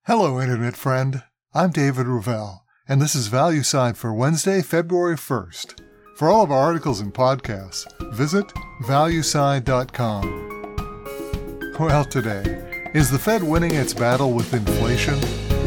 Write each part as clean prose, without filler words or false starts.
Hello, Internet friend. I'm David Ravel, and this is ValueSide for Wednesday, February 1st. For all of our articles and podcasts, visit valueside.com. Well, today, is the Fed winning its battle with inflation?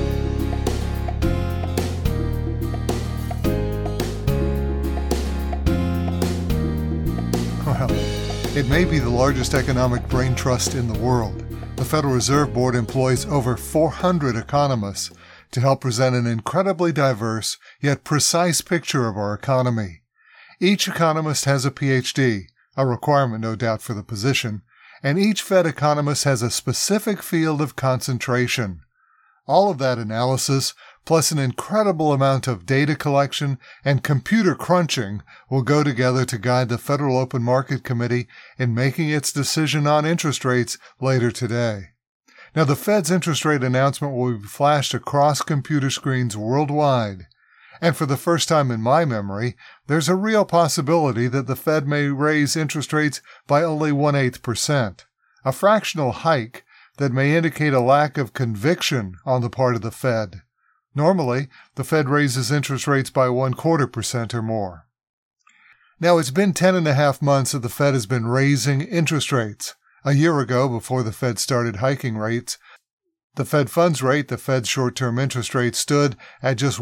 Well, it may be the largest economic brain trust in the world. The Federal Reserve Board employs over 400 economists to help present an incredibly diverse yet precise picture of our economy. Each economist has a PhD, a requirement no doubt for the position, and each Fed economist has a specific field of concentration. All of that analysis, plus an incredible amount of data collection and computer crunching, will go together to guide the Federal Open Market Committee in making its decision on interest rates later today. Now, the Fed's interest rate announcement will be flashed across computer screens worldwide. And for the first time in my memory, there's a real possibility that the Fed may raise interest rates by only 1/8%, a fractional hike that may indicate a lack of conviction on the part of the Fed. Normally, the Fed raises interest rates by 1/4% or more. Now, it's been 10.5 months that the Fed has been raising interest rates. A year ago, before the Fed started hiking rates, the Fed funds rate, the Fed's short-term interest rate, stood at just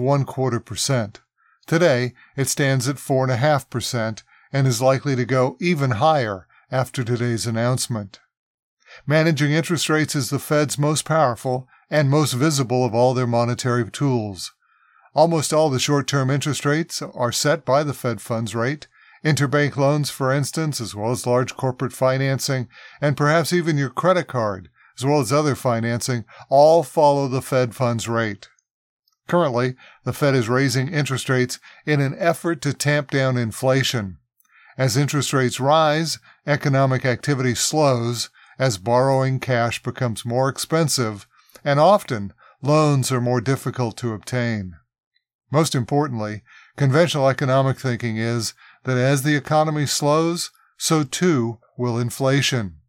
1/4%. Today, it stands at 4.5% and is likely to go even higher after today's announcement. Managing interest rates is the Fed's most powerful and most visible of all their monetary tools. Almost all the short-term interest rates are set by the Fed funds rate. Interbank loans, for instance, as well as large corporate financing, and perhaps even your credit card, as well as other financing, all follow the Fed funds rate. Currently, the Fed is raising interest rates in an effort to tamp down inflation. As interest rates rise, economic activity slows, as borrowing cash becomes more expensive, and often loans are more difficult to obtain. Most importantly, conventional economic thinking is that as the economy slows, so too will inflation.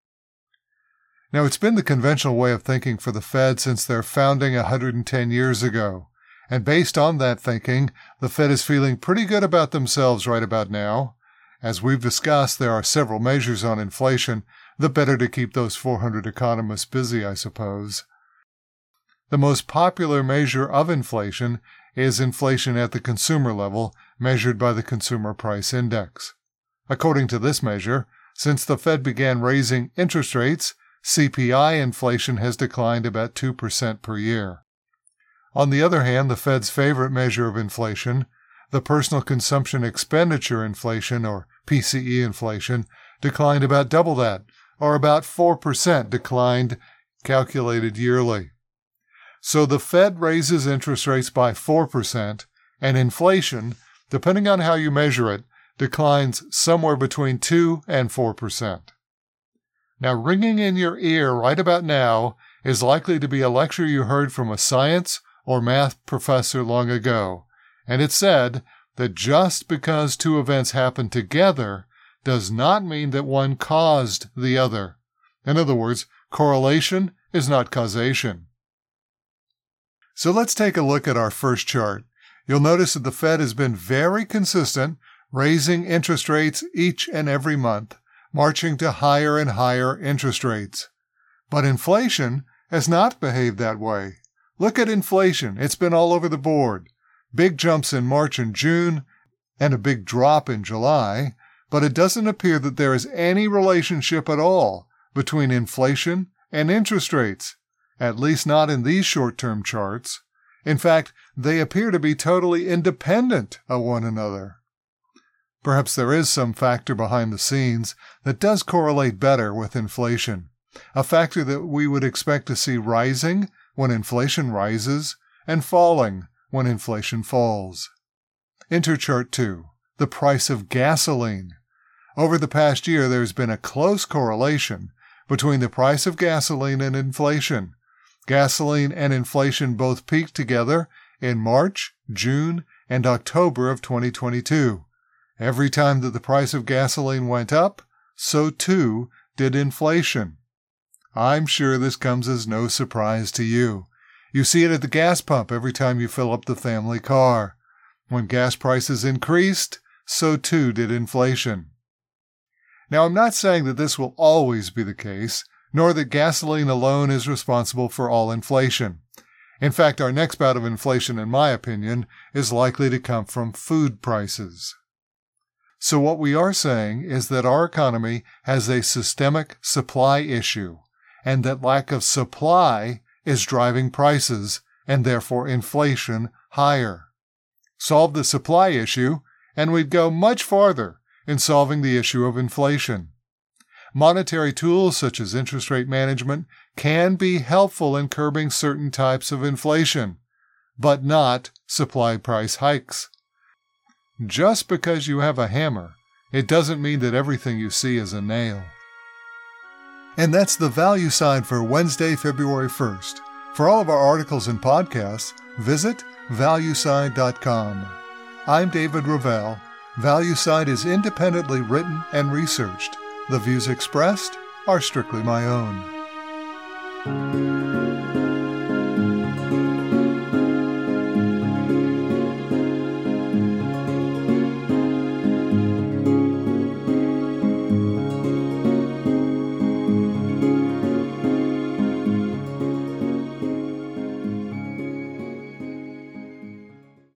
Now, it's been the conventional way of thinking for the Fed since their founding 110 years ago, and based on that thinking, the Fed is feeling pretty good about themselves right about now. As we've discussed, there are several measures on inflation, the better to keep those 400 economists busy, I suppose. The most popular measure of inflation is inflation at the consumer level, measured by the Consumer Price Index. According to this measure, since the Fed began raising interest rates, CPI inflation has declined about 2% per year. On the other hand, the Fed's favorite measure of inflation, the Personal Consumption Expenditure inflation, or PCE inflation, declined about double that, or about 4% declined, calculated yearly. So the Fed raises interest rates by 4%, and inflation, depending on how you measure it, declines somewhere between 2 and 4%. Now, ringing in your ear right about now is likely to be a lecture you heard from a science or math professor long ago, and it said that just because two events happen together does not mean that one caused the other. In other words, correlation is not causation. So let's take a look at our first chart. You'll notice that the Fed has been very consistent, raising interest rates each and every month, marching to higher and higher interest rates. But inflation has not behaved that way. Look at inflation. It's been all over the board. Big jumps in March and June, and a big drop in July, but it doesn't appear that there is any relationship at all between inflation and interest rates, at least not in these short-term charts. In fact, they appear to be totally independent of one another. Perhaps there is some factor behind the scenes that does correlate better with inflation, a factor that we would expect to see rising when inflation rises and falling when inflation falls. Enter Chart 2, the price of gasoline. Over the past year, there has been a close correlation between the price of gasoline and inflation. Gasoline and inflation both peaked together in March, June, and October of 2022. Every time that the price of gasoline went up, so too did inflation. I'm sure this comes as no surprise to you. You see it at the gas pump every time you fill up the family car. When gas prices increased, so too did inflation. Now, I'm not saying that this will always be the case, nor that gasoline alone is responsible for all inflation. In fact, our next bout of inflation, in my opinion, is likely to come from food prices. So what we are saying is that our economy has a systemic supply issue, and that lack of supply is driving prices, and therefore inflation, higher. Solve the supply issue, and we'd go much farther in solving the issue of inflation. Monetary tools such as interest rate management can be helpful in curbing certain types of inflation, but not supply price hikes. Just because you have a hammer, it doesn't mean that everything you see is a nail. And that's the value side for Wednesday, February 1st. For all of our articles and podcasts, visit valueside.com. I'm David Ravel. ValueSide is independently written and researched. The views expressed are strictly my own.